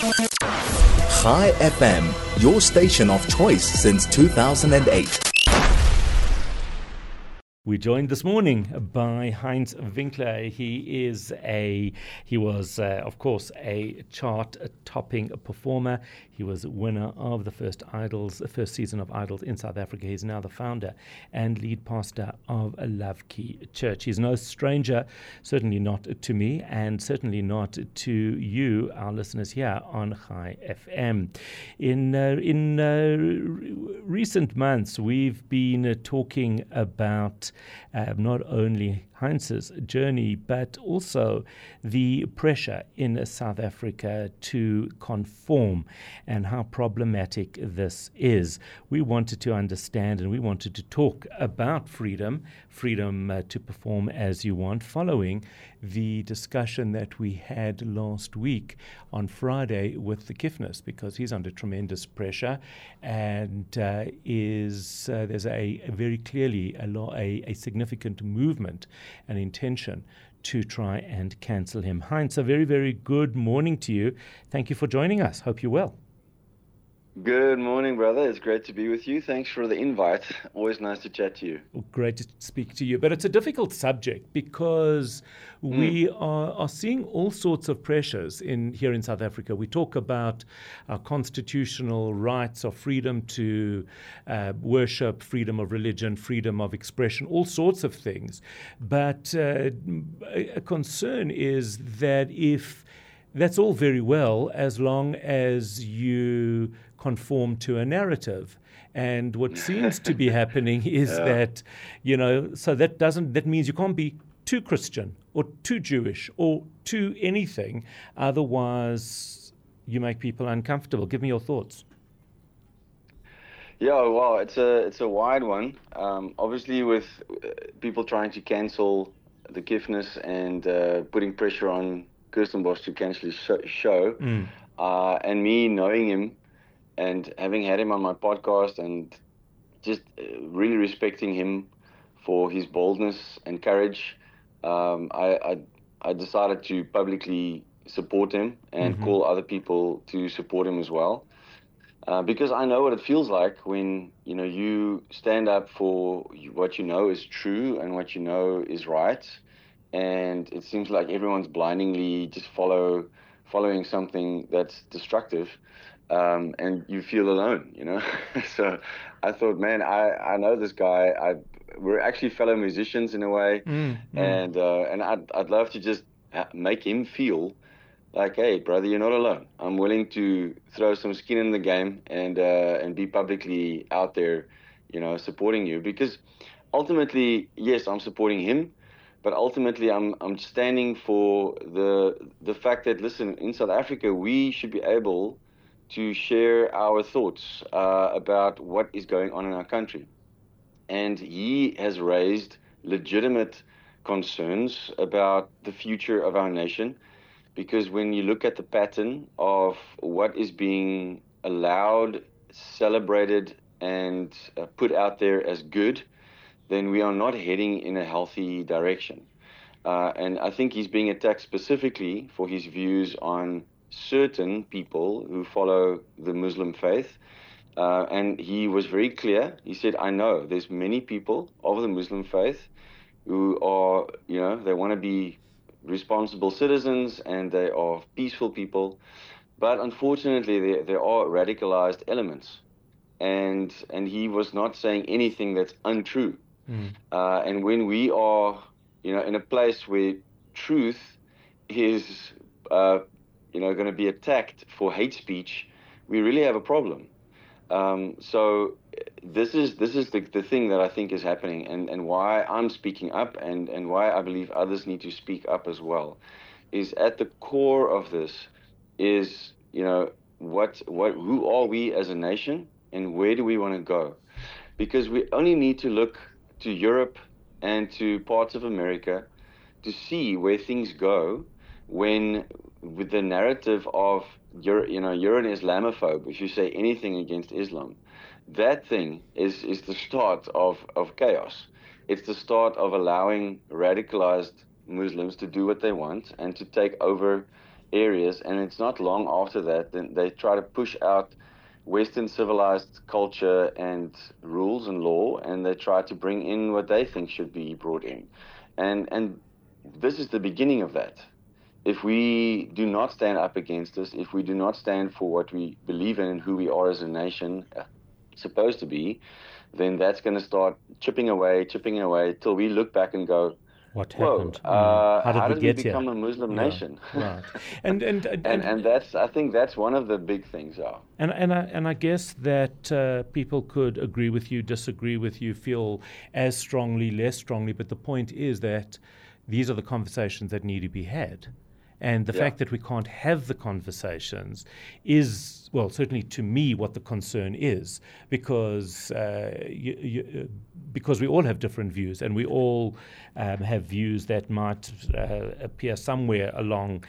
Chai FM, your station of choice since 2008. We're joined this morning by Heinz Winkler. He was, of course, a chart-topping performer. He was winner of the first season of Idols in South Africa. He's now the founder and lead pastor of Love Key Church. He's no stranger, certainly not to me, and certainly not to you, our listeners here on Chai FM. In recent months, we've been talking about not only Heinz's journey, but also the pressure in South Africa to conform and how problematic this is. We wanted to understand and we wanted to talk about freedom to perform as you want, following the discussion that we had last week on Friday with the Kifnis, because he's under tremendous pressure and there's a very clearly a significant movement and intention to try and cancel him. Heinz, a very, very good morning to you. Thank you for joining us. Hope you're well. Good morning, brother. It's great to be with you. Thanks for the invite. Always nice to chat to you. Great to speak to you. But it's a difficult subject because we are seeing all sorts of pressures here in South Africa. We talk about our constitutional rights of freedom to worship, freedom of religion, freedom of expression, all sorts of things. But a concern is that if that's all very well as long as you conform to a narrative. And what seems to be happening is that, so that means you can't be too Christian or too Jewish or too anything. Otherwise, you make people uncomfortable. Give me your thoughts. Yeah, well, it's a wide one. Obviously, with people trying to cancel the Kifnis and putting pressure on Kirstenbosch to cancel his show, and me knowing him and having had him on my podcast and just really respecting him for his boldness and courage, I decided to publicly support him and call other people to support him as well. Because I know what it feels like when you stand up for what you know is true and what you know is right, and it seems like everyone's blindingly just following something that's destructive, and you feel alone, So I thought, man, I know this guy. We're actually fellow musicians in a way, and I'd love to just make him feel like, hey, brother, you're not alone. I'm willing to throw some skin in the game and be publicly out there, supporting you, because ultimately, yes, I'm supporting him. But ultimately, I'm standing for the fact that, listen, in South Africa, we should be able to share our thoughts about what is going on in our country. And he has raised legitimate concerns about the future of our nation, because when you look at the pattern of what is being allowed, celebrated, and put out there as good, then we are not heading in a healthy direction. And I think he's being attacked specifically for his views on certain people who follow the Muslim faith. And he was very clear. He said, I know there's many people of the Muslim faith who are, they want to be responsible citizens and they are peaceful people. But unfortunately, there are radicalized elements. And he was not saying anything that's untrue. And when we are, in a place where truth is, going to be attacked for hate speech, we really have a problem. So this is the thing that I think is happening, and why I'm speaking up, and why I believe others need to speak up as well, is at the core of this is, who are we as a nation, and where do we want to go? Because we only need to look to Europe and to parts of America to see where things go when, with the narrative of you're an Islamophobe if you say anything against Islam. That thing is the start of chaos. It's the start of allowing radicalized Muslims to do what they want and to take over areas, and it's not long after that, then they try to push out Western civilized culture and rules and law, and they try to bring in what they think should be brought in. And this is the beginning of that. If we do not stand up against this, if we do not stand for what we believe in and who we are as a nation, supposed to be, then that's going to start chipping away till we look back and go, what happened? How did we become a Muslim nation? Right. And that's, I think that's one of the big things. And I guess that people could agree with you, disagree with you, feel as strongly, less strongly, but the point is that these are the conversations that need to be had. And the fact that we can't have the conversations is, well, certainly to me, what the concern is, because we all have different views, and we all have views that might appear somewhere along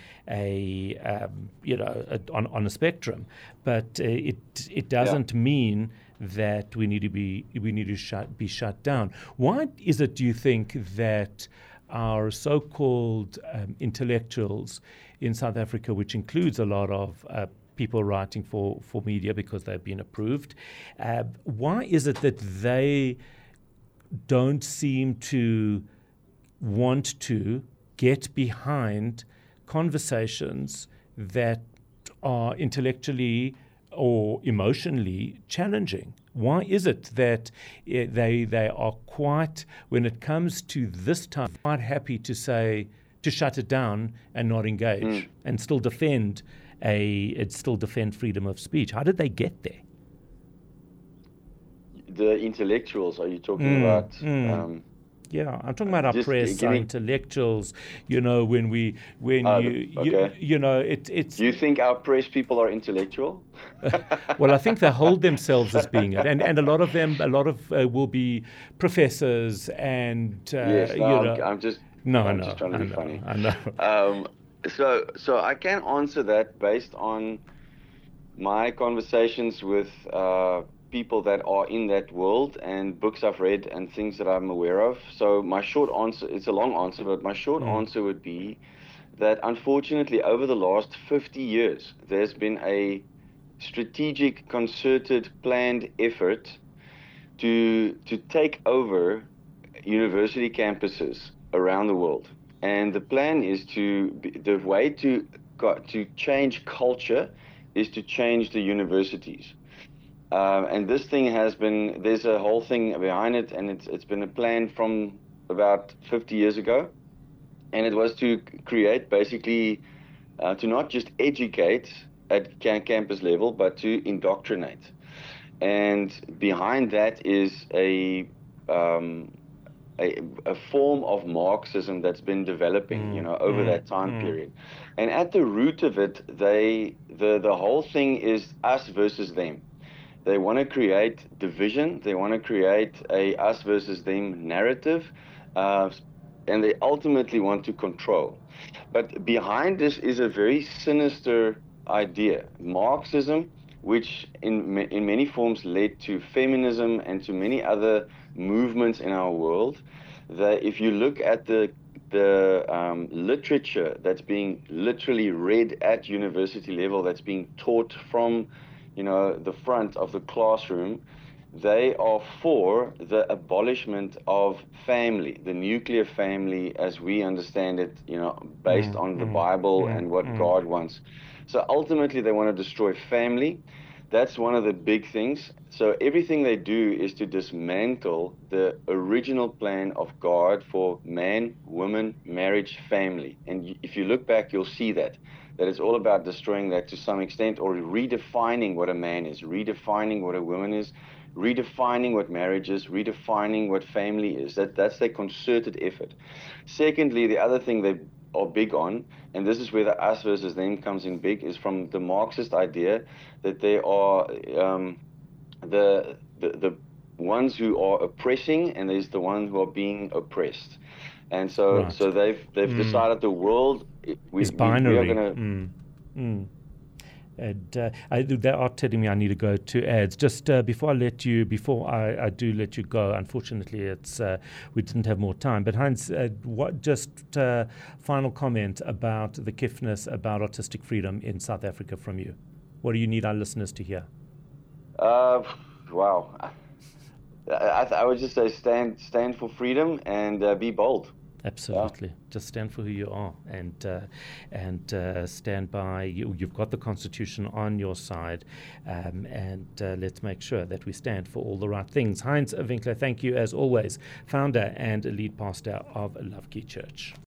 on a spectrum, but it doesn't mean that we need to be shut down. Why is it, do you think, that our so-called intellectuals in South Africa, which includes a lot of people writing for media because they've been approved, why is it that they don't seem to want to get behind conversations that are intellectually or emotionally challenging? Why is it that they are quite, when it comes to this time, quite happy to shut it down and not engage and still defend freedom of speech? How did they get there? The intellectuals, are you talking about? Yeah, I'm talking about our press, our intellectuals. You think our press people are intellectual? Well, I think they hold themselves as being it, and a lot of them, will be professors and I'm just trying to be funny. I know. So I can answer that based on my conversations with people that are in that world and books I've read and things that I'm aware of. So my short answer, it's a long answer, but my short answer would be that unfortunately over the last 50 years, there's been a strategic, concerted, planned effort to take over university campuses around the world. And the plan is the way to change culture is to change the universities. And this thing there's a whole thing behind it, and it's been a plan from about 50 years ago. And it was to create basically, to not just educate at campus level, but to indoctrinate. And behind that is a form of Marxism that's been developing, over that time period. And at the root of it, the whole thing is us versus them. They want to create division. They want to create a us versus them narrative, and they ultimately want to control. But behind this is a very sinister idea. Marxism, which in many forms led to feminism and to many other movements in our world, that if you look at the literature that's being literally read at university level, that's being taught from the front of the classroom, they are for the abolishment of family, the nuclear family as we understand it, based on the Bible and what God wants. So ultimately they want to destroy family. That's one of the big things. So everything they do is to dismantle the original plan of God for man, woman, marriage, family. And if you look back, you'll see that it's all about destroying that to some extent, or redefining what a man is, redefining what a woman is, redefining what marriage is, redefining what family is. That's their concerted effort. Secondly, the other thing they are big on, and this is where the us versus them comes in big, is from the Marxist idea that they are the ones who are oppressing, and there's the ones who are being oppressed. And so they've decided the world is binary. We are going And they are telling me I need to go to ads. Just before I do let you go, unfortunately, we didn't have more time. But Heinz, final comment about the Kifnis, about artistic freedom in South Africa from you. What do you need our listeners to hear? Wow. I would just say stand for freedom and be bold. Absolutely. Yeah. Just stand for who you are and stand by. You've got the Constitution on your side, and let's make sure that we stand for all the right things. Heinz Winkler, thank you as always, founder and lead pastor of Love Key Church.